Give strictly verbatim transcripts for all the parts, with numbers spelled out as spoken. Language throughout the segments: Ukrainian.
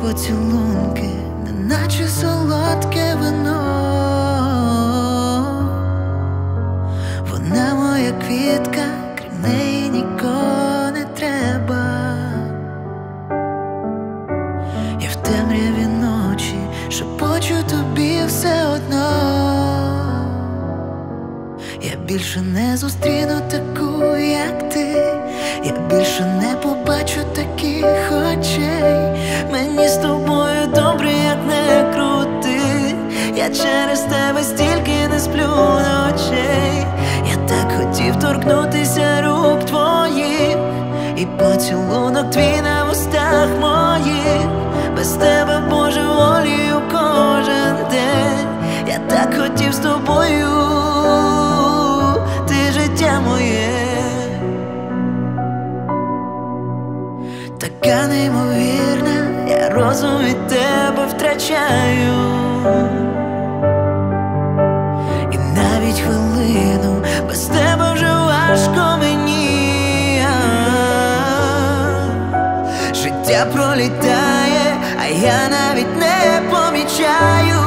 поцілунки, неначе солодке вино. Вона моя квітка, крім неї нікого не треба. Я в темряві ночі шепочу тобі все одно. Я більше не зустріну таку, як ти. Я більше не побачу таких очей. Мені з тобою добре, як не крути. Я через тебе стільки не сплю ночей. Я так хотів торкнутися рук твоїх, і поцілунок твій на вустах моїх. Без тебе божеволію кожен день. Я так хотів з тобою, ти життя моє. Така неймовірна, я розум від тебе втрачаю. І навіть хвилину без тебе вже важко мені. Життя пролітає, а я навіть не помічаю,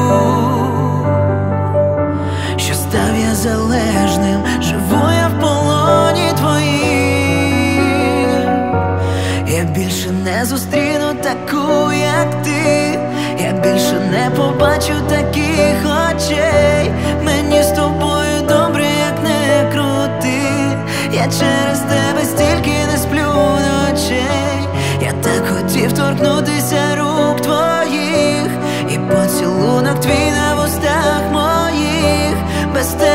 що став я залежним, живу я в полоні твоїм. Я більше не зустріну таку, як ти. Я більше не побачу таких очей. Мені з тобою добре, як не крути. Я через тебе стільки не сплю ночей. Я так хотів торкнутися рук твоїх, і поцілунок твій на вустах моїх. Без тебе